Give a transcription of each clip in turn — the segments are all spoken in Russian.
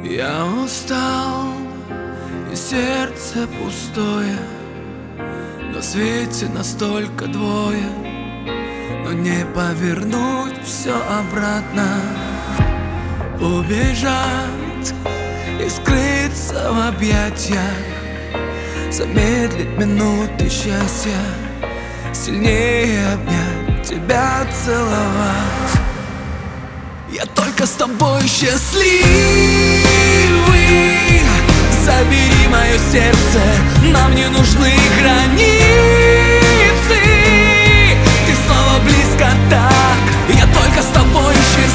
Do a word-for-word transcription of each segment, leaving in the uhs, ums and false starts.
Я устал, и сердце пустое. На свете настолько двое, но не повернуть все обратно. Убежать и скрыться в объятиях, замедлить минуты счастья, сильнее обнять, тебя целовать. Я только с тобой счастливый. Забери мое сердце, нам не нужны границы. Ты снова близко так, я только с тобой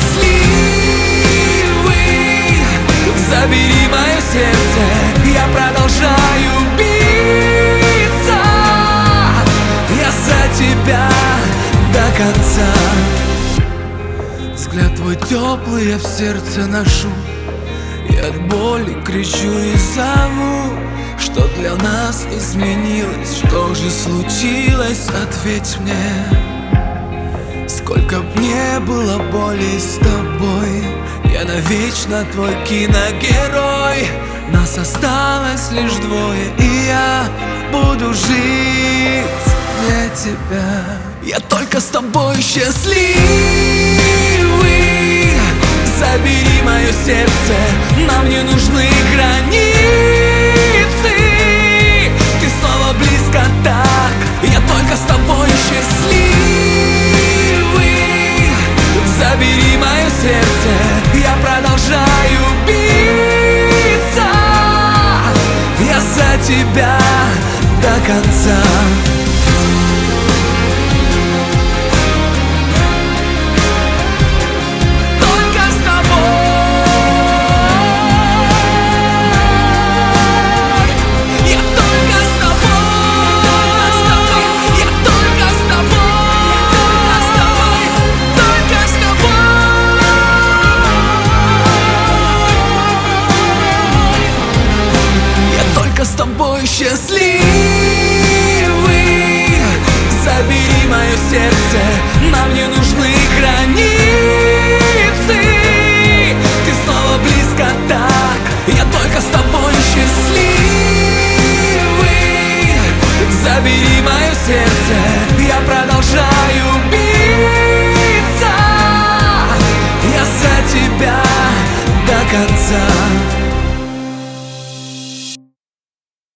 счастливый. Забери мое сердце, я продолжаю биться. Я за тебя до конца. Взгляд твой теплый я в сердце ношу, и от боли кричу и зову. Что для нас изменилось, что же случилось, ответь мне. Сколько б не было боли с тобой, я навечно твой киногерой. Нас осталось лишь двое, и я буду жить для тебя. Я только с тобой счастливый. Забери мое сердце, нам не нужны границы. Ты снова близко так, я только с тобой счастливый. Забери мое сердце, я продолжаю биться. Я за тебя до конца. С тобой счастливый. Забери мое сердце, нам не нужны границы. Ты снова близко так, я только с тобой счастливый. Забери мое сердце, я продолжаю биться. Я за тебя до конца.